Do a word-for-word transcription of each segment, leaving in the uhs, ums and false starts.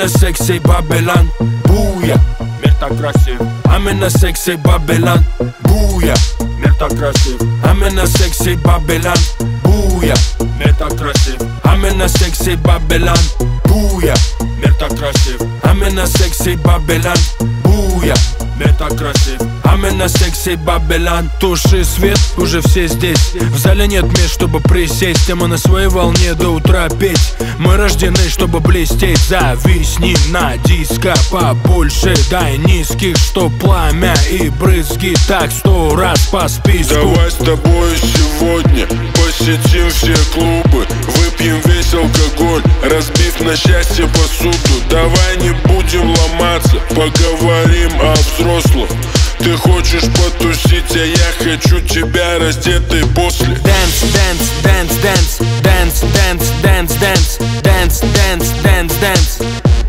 Амина секси Бабелан, буя, мир так красив. Амина секси Бабелан, буя, мир так красив. Амина секси Бабелан, буя, мир так красив. Амина секси Бабелан, буя, мир так красив. Амина секси Бабелан, буя, мир так красив. Амина секси Бабелан. Туши свет, уже все здесь. В зале нет мест, чтобы присесть. А мы на своей волне до утра петь. Мы рождены, чтобы блестеть. Зависни на диско побольше. Дай низких, что пламя и брызги. Так сто раз по списку. Давай с тобой сегодня посетим все клубы. Выпьем весь алкоголь, разбив на счастье посуду. Давай не будем ломаться, поговорим о взрослых. Ты хочешь потусить, а я хочу тебя раздетой после. Dance, dance, dance, dance, dance, dance, dance, dance, dance, dance, dance, dance.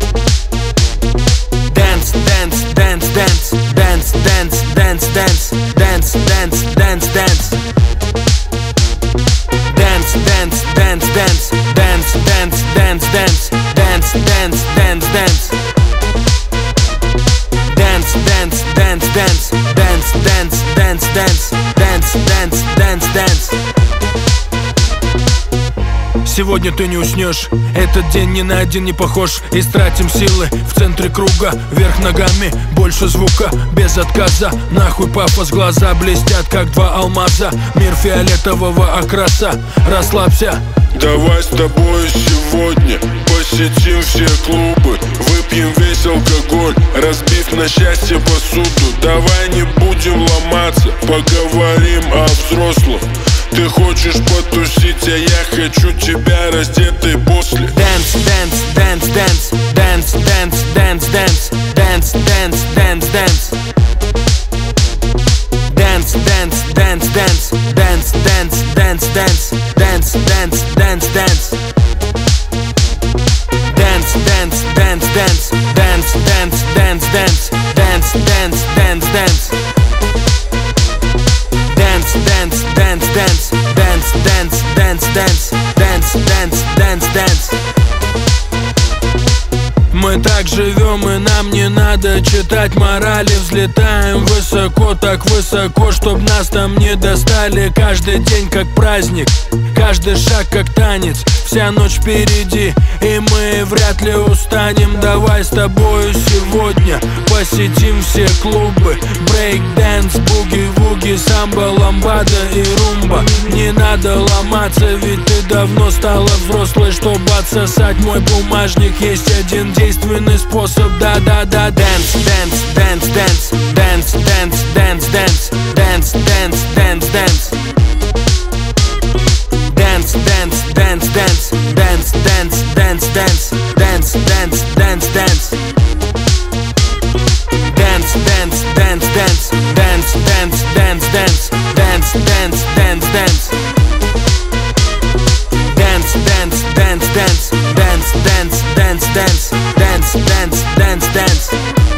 Dance, dance, dance, dance, dance, dance, dance, dance, dance, dance, dance, dance. Dance, dance, dance, dance, dance, dance, dance, dance, dance, dance, dance, dance. Dance, dance, dance, dance, dance, dance, dance, dance, dance, dance, dance, dance. Сегодня ты не уснешь, этот день ни на один не похож. Истратим силы в центре круга, вверх ногами, больше звука, без отказа. Нахуй пафос, глаза блестят, как два алмаза. Мир фиолетового окраса, расслабься. Давай с тобой сегодня посетим все клубы. Выпьем весь алкоголь, разбив на счастье посуду. Давай не будем ломаться, поговорим о взрослых. Ты хочешь потусить, а я хочу тебя раздетой после. Dance, dance, dance, dance, dance, dance, dance, dance, dance, dance, dance, dance. Dance, dance, dance, dance, dance, dance, dance, dance, dance, dance, dance, dance. Dance, dance, dance, dance, dance, dance, dance, dance, dance, dance, dance, dance. Dance, dance, dance, dance, dance, dance, dance, dance, dance, dance, dance, dance. Мы так живем, и нам не надо читать морали. Взлетаем высоко, так высоко, чтоб нас там не достали. Каждый день как праздник, каждый шаг как танец. Вся ночь впереди, и мы вряд ли устанем. Давай с тобою сегодня посетим все клубы. Брейк-дэнс, буги-вуги, самбо, ламбада и румба. Не надо ломаться, ведь ты давно стала взрослой, чтобы отсосать мой бумажник. Есть один действенный способ, да-да-да. Dance, dance, dance, dance, dance, dance, dance, dance, dance, dance, dance, dance. Dance, dance, dance, dance, dance, dance, dance, dance, dance, dance, dance, dance. Dance, dance, dance, dance, dance, dance, dance, dance, dance, dance, dance, dance. Dance, dance, dance, dance, dance, dance, dance, dance, dance, dance, dance, dance.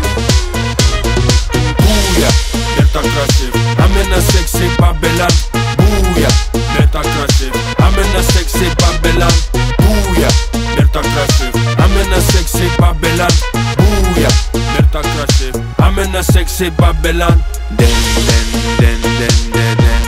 Буя, мир так красив. Амина секси Бабелан, буя, мир так красив. Амина секси Бабелан, буя, мир так красив. Амина секси Бабелан, буя, мир так красив. Амина секси Бабелан. Дэн, дэн, дэн, дэн, дэн, дэн.